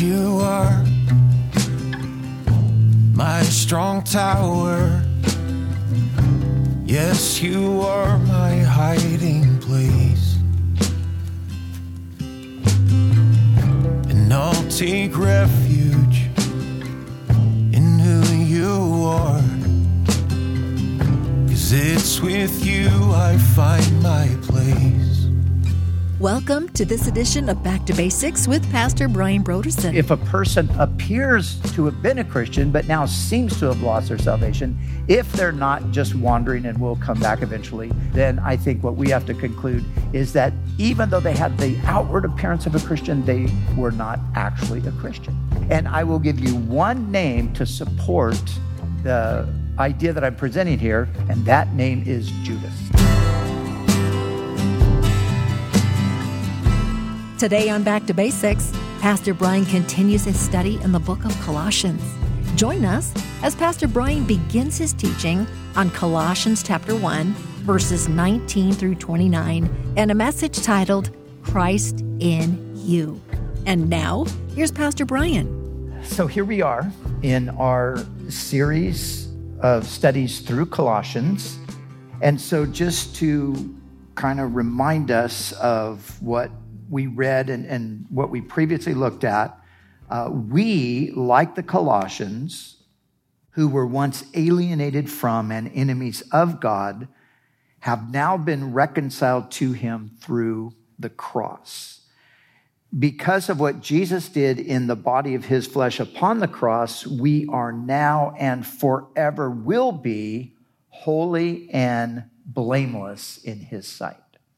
you are my strong tower. Yes, you are my hiding place. And I'll take refuge in who you are. 'Cause it's with you I find my place. Welcome to this edition of Back to Basics with Pastor Brian Brodersen. If a person appears to have been a Christian, but now seems to have lost their salvation, if they're not just wandering and will come back eventually, then I think what we have to conclude is that even though they had the outward appearance of a Christian, they were not actually a Christian. And I will give you one name to support the idea that I'm presenting here, and that name is Judas. Today on Back to Basics, Pastor Brian continues his study in the book of Colossians. Join us as Pastor Brian begins his teaching on Colossians chapter 1, verses 19 through 29, and a message titled, Christ in You. And now, here's Pastor Brian. So here we are in our series of studies through Colossians. And so just to kind of remind us of what we read and what we previously looked at, we, like the Colossians, who were once alienated from and enemies of God, have now been reconciled to him through the cross. Because of what Jesus did in the body of his flesh upon the cross, we are now and forever will be holy and blameless in his sight.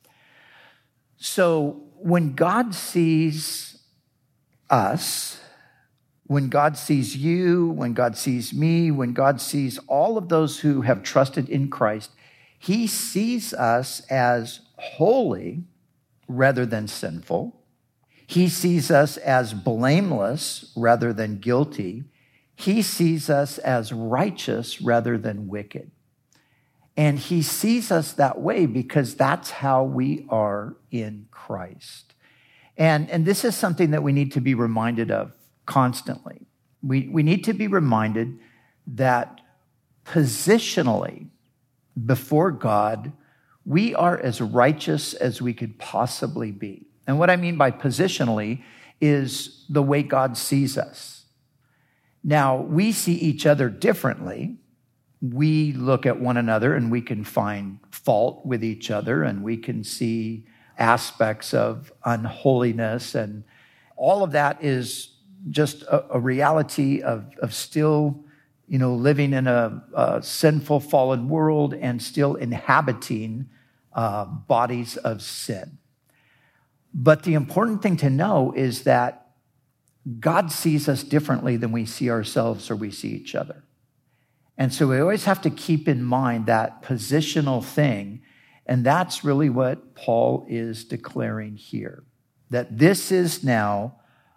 So when God sees us, when God sees you, when God sees me, when God sees all of those who have trusted in Christ, he sees us as holy rather than sinful. He sees us as blameless rather than guilty. He sees us as righteous rather than wicked. And he sees us that way because that's how we are in Christ. And this is something that we need to be reminded of constantly. We need to be reminded that positionally before God, we are as righteous as we could possibly be. And what I mean by positionally is the way God sees us. Now, we see each other differently. We look at one another and we can find fault with each other, and we can see aspects of unholiness, and all of that is just a reality of still, living in a sinful, fallen world and still inhabiting bodies of sin. But the important thing to know is that God sees us differently than we see ourselves or we see each other. And so we always have to keep in mind that positional thing. And that's really what Paul is declaring here, that this is now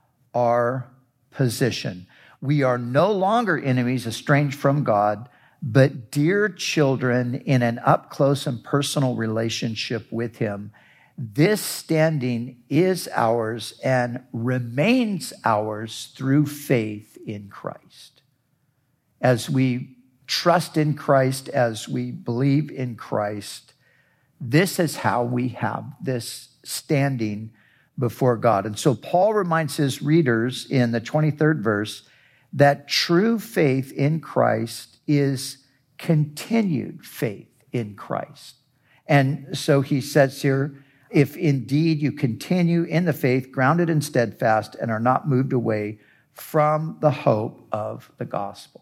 our position. We are no longer enemies, estranged from God, but dear children in an up-close and personal relationship with him. This standing is ours and remains ours through faith in Christ. As we trust in Christ, as we believe in Christ, this is how we have this standing before God. And so Paul reminds his readers in the 23rd verse that true faith in Christ is continued faith in Christ. And so he says here, if indeed you continue in the faith, grounded and steadfast, and are not moved away from the hope of the gospel.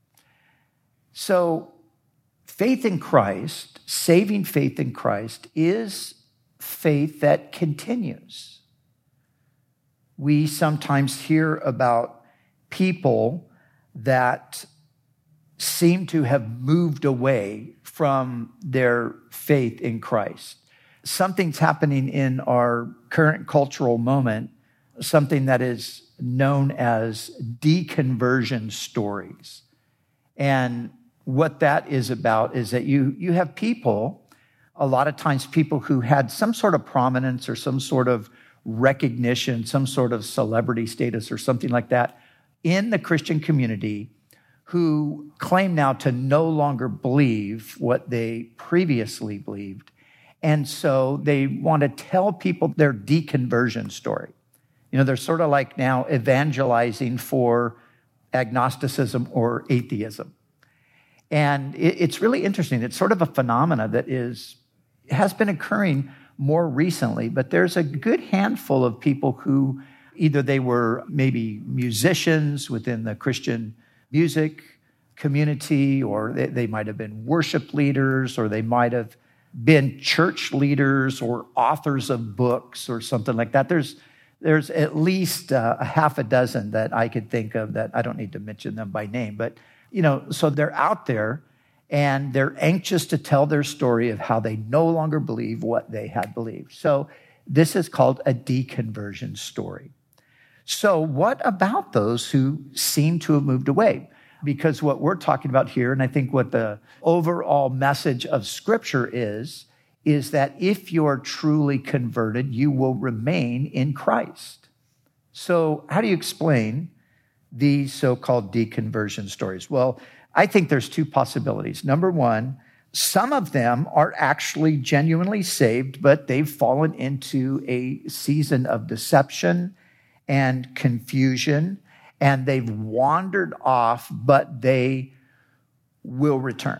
So faith in Christ, saving faith in Christ, is faith that continues. We sometimes hear about people that seem to have moved away from their faith in Christ. Something's happening in our current cultural moment, something that is known as deconversion stories. And what that is about is that you have people, a lot of times people who had some sort of prominence or some sort of recognition, some sort of celebrity status or something like that in the Christian community who claim now to no longer believe what they previously believed. And so they want to tell people their deconversion story. They're sort of like now evangelizing for agnosticism or atheism. And it's really interesting. It's sort of a phenomena that has been occurring more recently, but there's a good handful of people who either they were maybe musicians within the Christian music community, or they might have been worship leaders, or they might have been church leaders or authors of books or something like that. There's at least a half a dozen that I could think of that I don't need to mention them by name, but so they're out there and they're anxious to tell their story of how they no longer believe what they had believed. So this is called a deconversion story. So what about those who seem to have moved away? Because what we're talking about here, and I think what the overall message of Scripture is that if you're truly converted, you will remain in Christ. So how do you explain these so-called deconversion stories? Well, I think there's two possibilities. Number one, some of them are actually genuinely saved, but they've fallen into a season of deception and confusion, and they've wandered off, but they will return.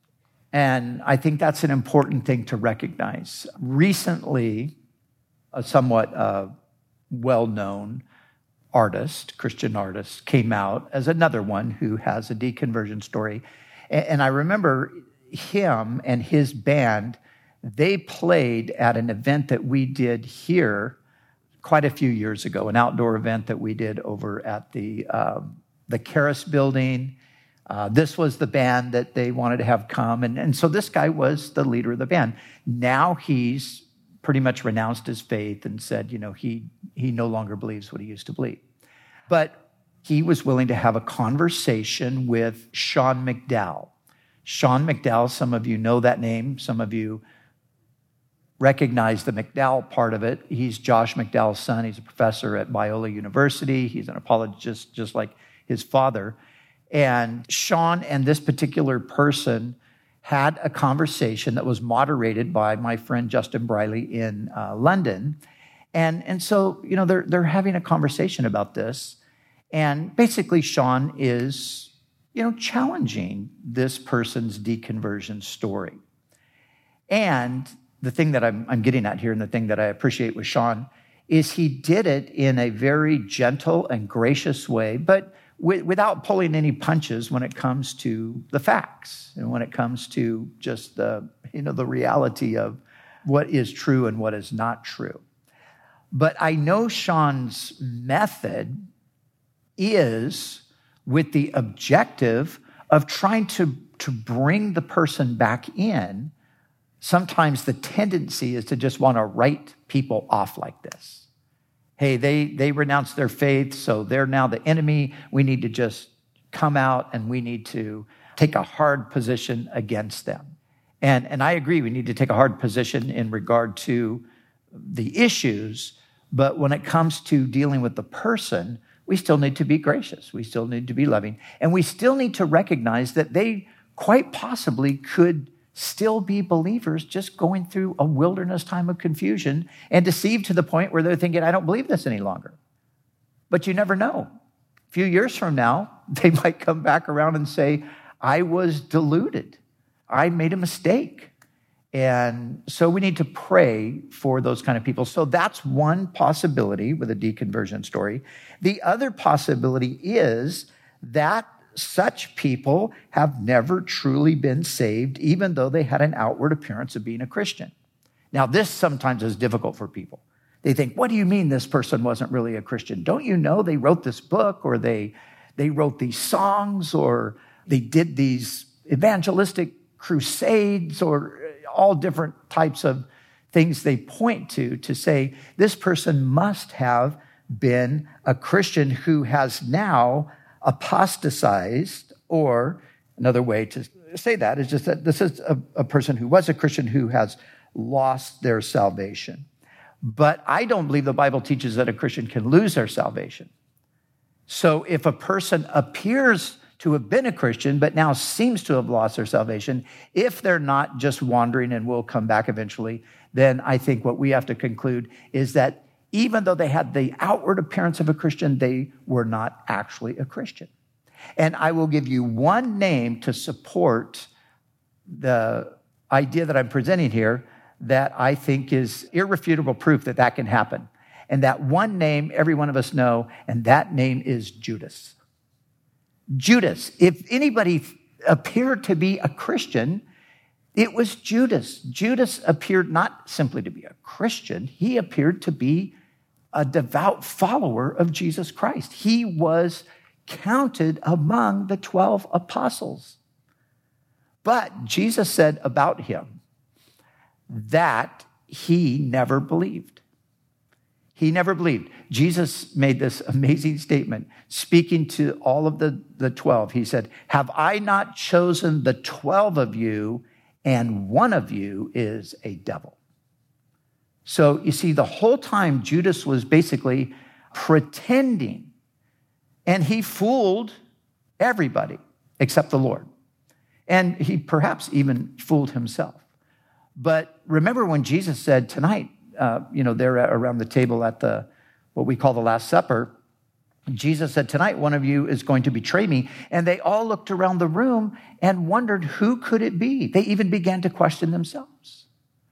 And I think that's an important thing to recognize. Recently, a somewhat well-known artist, Christian artist, came out as another one who has a deconversion story. And I remember him and his band, they played at an event that we did here quite a few years ago, an outdoor event that we did over at the Karis building. This was the band that they wanted to have come. And so this guy was the leader of the band. Now he's pretty much renounced his faith and said, he no longer believes what he used to believe. But he was willing to have a conversation with Sean McDowell. Sean McDowell, some of you know that name. Some of you recognize the McDowell part of it. He's Josh McDowell's son. He's a professor at Biola University. He's an apologist just like his father. And Sean and this particular person had a conversation that was moderated by my friend Justin Briley in London. And so, they're having a conversation about this. And basically, Sean is, challenging this person's deconversion story. And the thing that I'm getting at here, and the thing that I appreciate with Sean, is he did it in a very gentle and gracious way, but without pulling any punches when it comes to the facts and when it comes to just the reality of what is true and what is not true. But I know Sean's method is with the objective of trying to bring the person back in. Sometimes the tendency is to just want to write people off like this. Hey, they renounced their faith, so they're now the enemy. We need to just come out and we need to take a hard position against them. And I agree, we need to take a hard position in regard to the issues, but when it comes to dealing with the person, we still need to be gracious. We still need to be loving. And we still need to recognize that they quite possibly could still be believers just going through a wilderness time of confusion and deceived to the point where they're thinking, I don't believe this any longer. But you never know. A few years from now, they might come back around and say, I was deluded. I made a mistake. And so we need to pray for those kind of people. So that's one possibility with a deconversion story. The other possibility is that such people have never truly been saved, even though they had an outward appearance of being a Christian. Now, this sometimes is difficult for people. They think, what do you mean this person wasn't really a Christian? Don't you know they wrote this book, or they wrote these songs, or they did these evangelistic crusades, or all different types of things they point to say this person must have been a Christian who has now apostatized, or another way to say that is just that this is a person who was a Christian who has lost their salvation. But I don't believe the Bible teaches that a Christian can lose their salvation. So if a person appears to have been a Christian, but now seems to have lost their salvation, if they're not just wandering and will come back eventually, then I think what we have to conclude is that even though they had the outward appearance of a Christian, they were not actually a Christian. And I will give you one name to support the idea that I'm presenting here that I think is irrefutable proof that that can happen. And that one name every one of us know, and that name is Judas. Judas. If anybody appeared to be a Christian, it was Judas. Judas appeared not simply to be a Christian, he appeared to be a devout follower of Jesus Christ. He was counted among the 12 apostles. But Jesus said about him that he never believed. He never believed. Jesus made this amazing statement, speaking to all of the 12. He said, "Have I not chosen the 12 of you, and one of you is a devil?" So you see, the whole time Judas was basically pretending, and he fooled everybody except the Lord. And he perhaps even fooled himself. But remember when Jesus said tonight, they're around the table at what we call the Last Supper, Jesus said, "Tonight one of you is going to betray me." And they all looked around the room and wondered, who could it be? They even began to question themselves.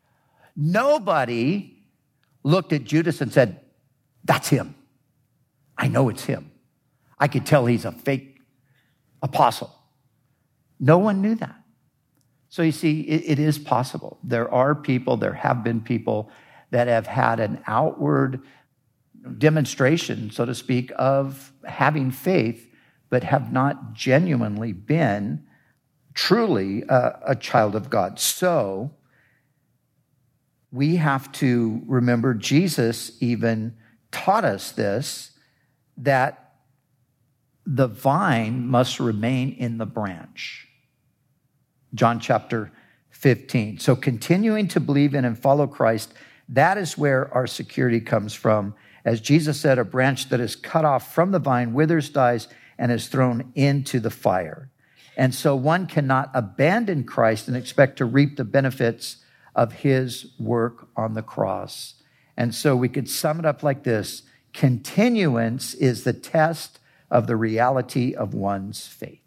Nobody looked at Judas and said, "That's him. I know it's him. I could tell he's a fake apostle." No one knew that. So you see, it is possible. There have been people that have had an outward demonstration, so to speak, of having faith, but have not genuinely been truly a child of God. So we have to remember Jesus even taught us this, that the vine must remain in the branch. John chapter 15. So continuing to believe in and follow Christ, that is where our security comes from. As Jesus said, a branch that is cut off from the vine withers, dies, and is thrown into the fire. And so one cannot abandon Christ and expect to reap the benefits of his work on the cross. And so we could sum it up like this: continuance is the test of the reality of one's faith.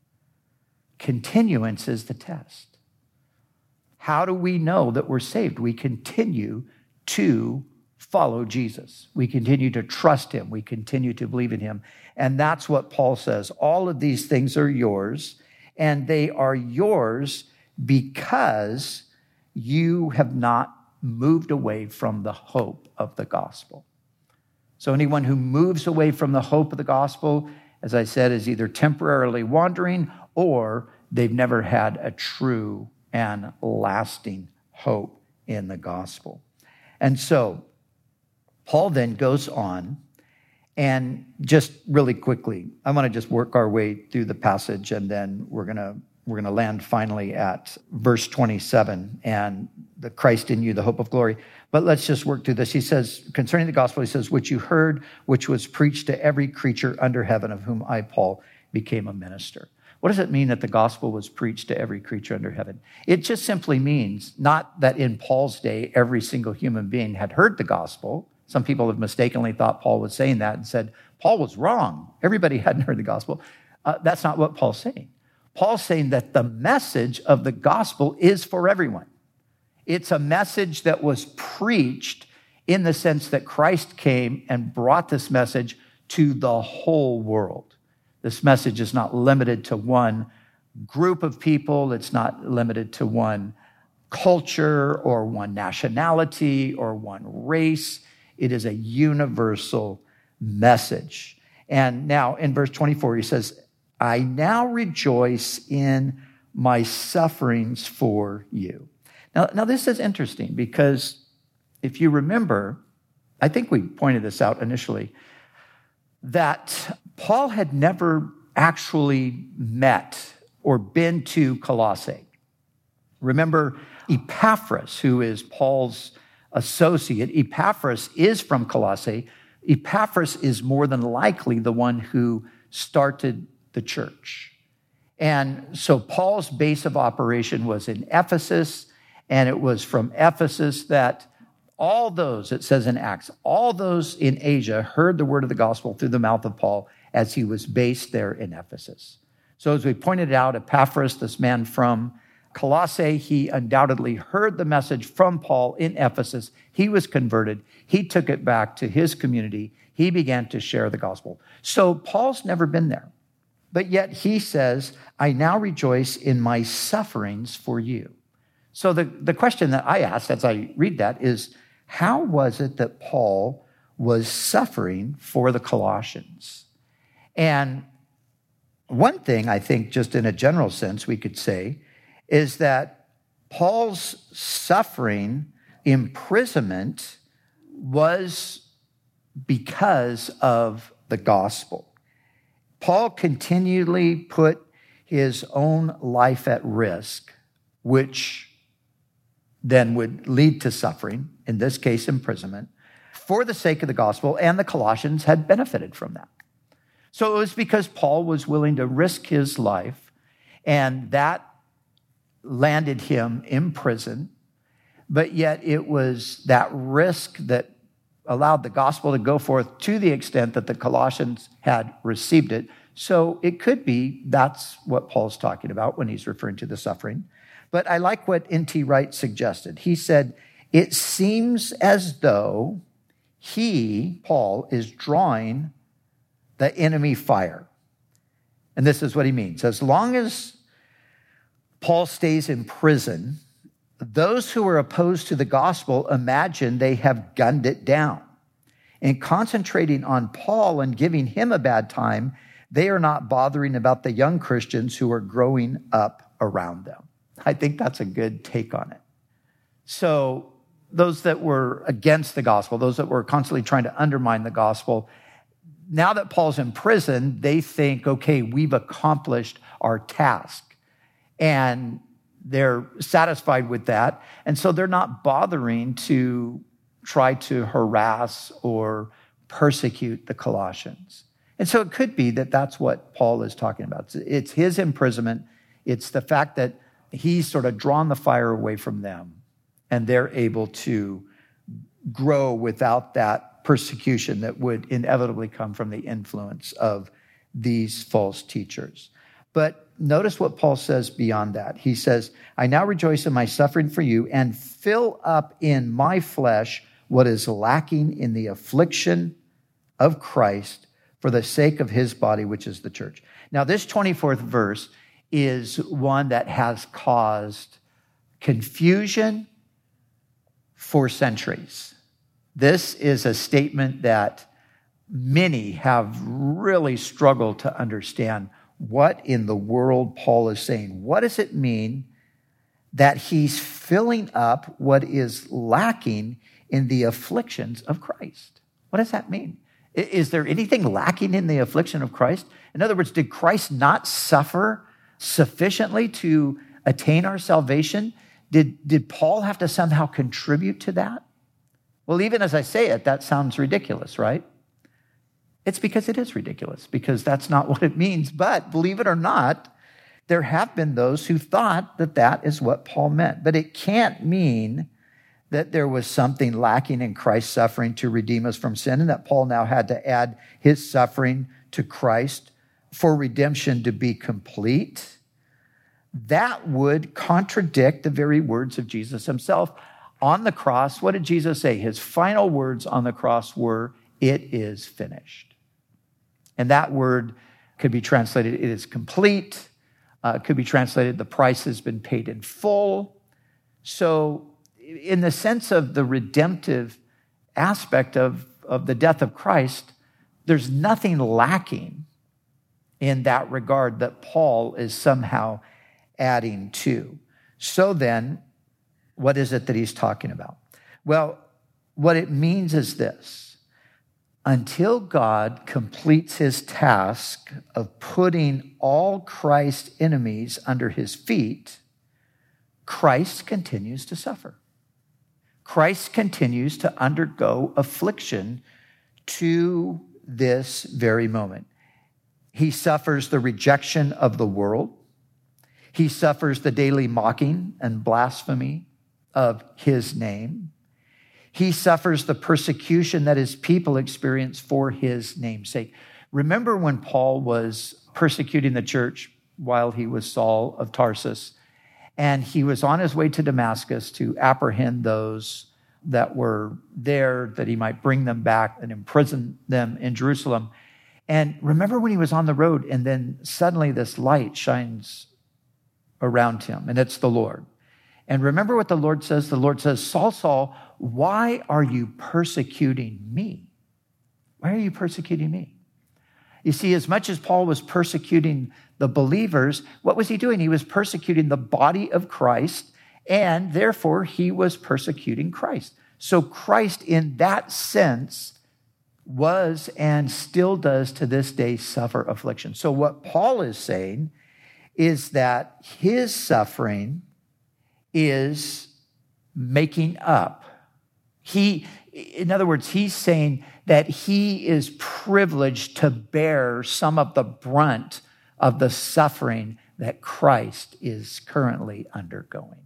Continuance is the test. How do we know that we're saved? We continue to follow Jesus. We continue to trust him. We continue to believe in him. And that's what Paul says. All of these things are yours, and they are yours because you have not moved away from the hope of the gospel. So anyone who moves away from the hope of the gospel, as I said, is either temporarily wandering or they've never had a true and lasting hope in the gospel. And so Paul then goes on, and just really quickly, I want to just work our way through the passage, and then we're going to land finally at verse 27, and the Christ in you, the hope of glory. But let's just work through this. He says, concerning the gospel, he says, which you heard, which was preached to every creature under heaven, of whom I, Paul, became a minister. What does it mean that the gospel was preached to every creature under heaven? It just simply means not that in Paul's day, every single human being had heard the gospel. Some people have mistakenly thought Paul was saying that and said, Paul was wrong. Everybody hadn't heard the gospel. That's not what Paul's saying. Paul's saying that the message of the gospel is for everyone. It's a message that was preached in the sense that Christ came and brought this message to the whole world. This message is not limited to one group of people. It's not limited to one culture or one nationality or one race. It is a universal message. And now in verse 24, he says, I now rejoice in my sufferings for you. Now this is interesting because if you remember, I think we pointed this out initially, that Paul had never actually met or been to Colossae. Remember Epaphras, who is Paul's associate. Epaphras is from Colossae. Epaphras is more than likely the one who started the church. And so Paul's base of operation was in Ephesus, and it was from Ephesus that all those, it says in Acts, all those in Asia heard the word of the gospel through the mouth of Paul as he was based there in Ephesus. So as we pointed out, Epaphras, this man from Colossae, he undoubtedly heard the message from Paul in Ephesus. He was converted. He took it back to his community. He began to share the gospel. So Paul's never been there. But yet he says, I now rejoice in my sufferings for you. So the question that I asked as I read that is, how was it that Paul was suffering for the Colossians? And one thing I think, just in a general sense, we could say is that Paul's suffering, imprisonment, was because of the gospel. Paul continually put his own life at risk, which then would lead to suffering, in this case, imprisonment, for the sake of the gospel, and the Colossians had benefited from that. So it was because Paul was willing to risk his life, and that landed him in prison, but yet it was that risk that allowed the gospel to go forth to the extent that the Colossians had received it. So it could be that's what Paul's talking about when he's referring to the suffering. But I like what N.T. Wright suggested. He said, it seems as though he, Paul, is drawing the enemy fire. And this is what he means. As long as Paul stays in prison, those who are opposed to the gospel imagine they have gunned it down. In concentrating on Paul and giving him a bad time, they are not bothering about the young Christians who are growing up around them. I think that's a good take on it. So those that were against the gospel, those that were constantly trying to undermine the gospel, now that Paul's in prison, they think, okay, we've accomplished our task. And they're satisfied with that. And so they're not bothering to try to harass or persecute the Colossians. And so it could be that that's what Paul is talking about. It's his imprisonment. It's the fact that he's sort of drawn the fire away from them, and they're able to grow without that persecution that would inevitably come from the influence of these false teachers. But notice what Paul says beyond that. He says, I now rejoice in my suffering for you and fill up in my flesh what is lacking in the affliction of Christ for the sake of his body, which is the church. Now, this 24th verse is one that has caused confusion for centuries. This is a statement that many have really struggled to understand. What in the world Paul is saying? What does it mean that he's filling up what is lacking in the afflictions of Christ? What does that mean? Is there anything lacking in the affliction of Christ? In other words, did Christ not suffer sufficiently to attain our salvation? Did Paul have to somehow contribute to that? Well, even as I say it, that sounds ridiculous, right? It's because it is ridiculous, because that's not what it means. But believe it or not, there have been those who thought that that is what Paul meant. But it can't mean that there was something lacking in Christ's suffering to redeem us from sin, and that Paul now had to add his suffering to Christ for redemption to be complete. That would contradict the very words of Jesus himself. On the cross, what did Jesus say? His final words on the cross were, it is finished. And that word could be translated, it is complete. It could be translated, the price has been paid in full. So in the sense of the redemptive aspect of the death of Christ, there's nothing lacking in that regard that Paul is somehow adding to. So then, what is it that he's talking about? Well, what it means is this. Until God completes his task of putting all Christ's enemies under his feet, Christ continues to suffer. Christ continues to undergo affliction to this very moment. He suffers the rejection of the world. He suffers the daily mocking and blasphemy of his name. He suffers the persecution that his people experience for his name's sake. Remember when Paul was persecuting the church while he was Saul of Tarsus, and he was on his way to Damascus to apprehend those that were there, that he might bring them back and imprison them in Jerusalem. And remember when he was on the road, and then suddenly this light shines around him, and it's the Lord. And remember what the Lord says? The Lord says, Saul, Saul, why are you persecuting me? Why are you persecuting me? You see, as much as Paul was persecuting the believers, what was he doing? He was persecuting the body of Christ, and therefore he was persecuting Christ. So Christ, in that sense, was and still does to this day suffer affliction. So what Paul is saying is that his suffering is making up. In other words, he's saying that he is privileged to bear some of the brunt of the suffering that Christ is currently undergoing.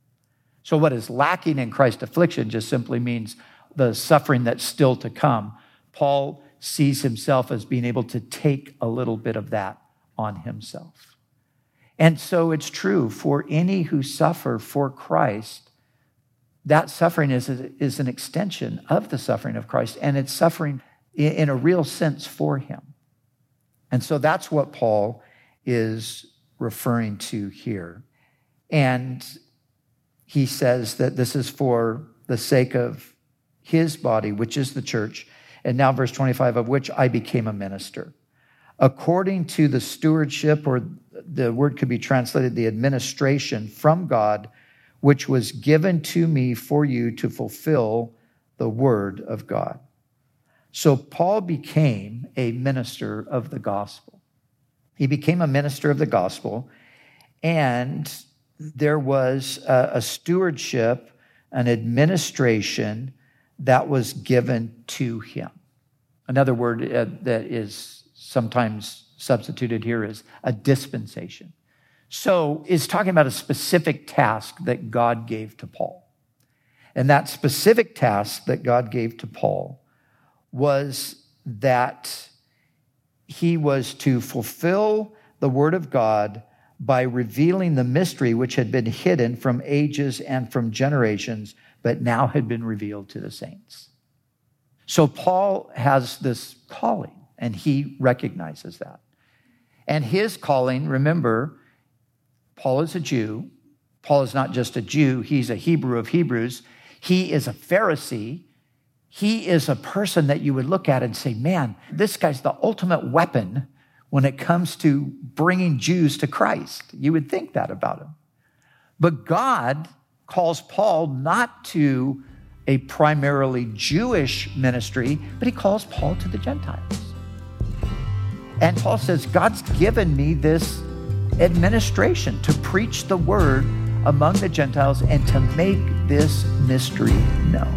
So what is lacking in Christ's affliction just simply means the suffering that's still to come. Paul sees himself as being able to take a little bit of that on himself. And so it's true for any who suffer for Christ, that suffering is an extension of the suffering of Christ, and it's suffering in a real sense for him. And so that's what Paul is referring to here. And he says that this is for the sake of his body, which is the church. And now verse 25, of which I became a minister. According to the stewardship, or the word could be translated the administration from God, which was given to me for you to fulfill the word of God. So Paul became a minister of the gospel. He became a minister of the gospel, and there was a stewardship, an administration that was given to him. Another word that is sometimes substituted here is a dispensation. So it's talking about a specific task that God gave to Paul. And that specific task that God gave to Paul was that he was to fulfill the word of God by revealing the mystery which had been hidden from ages and from generations, but now had been revealed to the saints. So Paul has this calling, and he recognizes that. And his calling, remember, Paul is a Jew. Paul is not just a Jew. He's a Hebrew of Hebrews. He is a Pharisee. He is a person that you would look at and say, man, this guy's the ultimate weapon when it comes to bringing Jews to Christ. You would think that about him. But God calls Paul not to a primarily Jewish ministry, but he calls Paul to the Gentiles. And Paul says, God's given me this administration to preach the word among the Gentiles and to make this mystery known.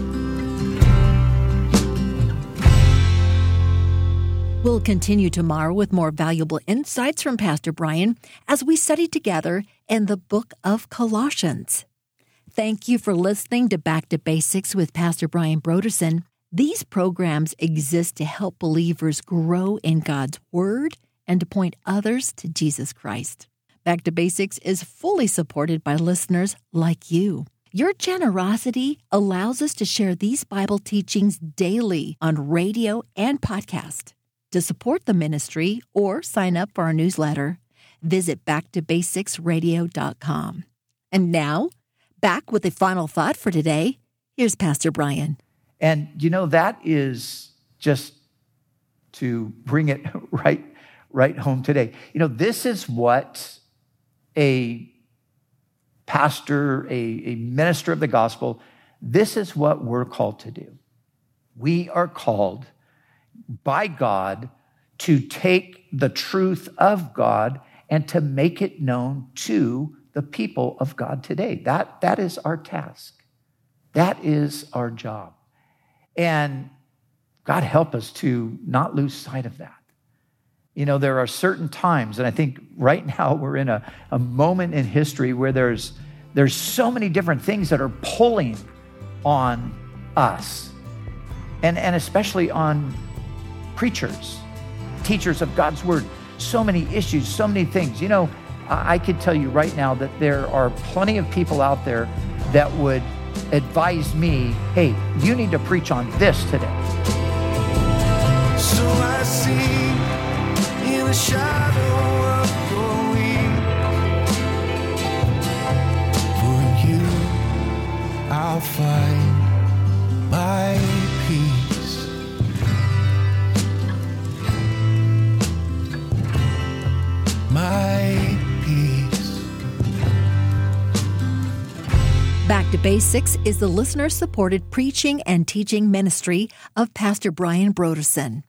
We'll continue tomorrow with more valuable insights from Pastor Brian as we study together in the book of Colossians. Thank you for listening to Back to Basics with Pastor Brian Brodersen. These programs exist to help believers grow in God's Word and to point others to Jesus Christ. Back to Basics is fully supported by listeners like you. Your generosity allows us to share these Bible teachings daily on radio and podcast. To support the ministry or sign up for our newsletter, visit backtobasicsradio.com. And now, back with a final thought for today. Here's Pastor Brian. And that is just to bring it right home today. This is what a pastor, a minister of the gospel, this is what we're called to do. We are called by God to take the truth of God and to make it known to the people of God today. That is our task. That is our job. And God help us to not lose sight of that. You know, there are certain times, and I think right now we're in a moment in history where there's so many different things that are pulling on us, and especially on preachers, teachers of God's word. So many issues, so many things. You know, I could tell you right now that there are plenty of people out there that would advise me, hey, you need to preach on this today. So I see in the shadow of your wings, for you I'll find my peace. My peace. Back to Basics is the listener-supported preaching and teaching ministry of Pastor Brian Brodersen.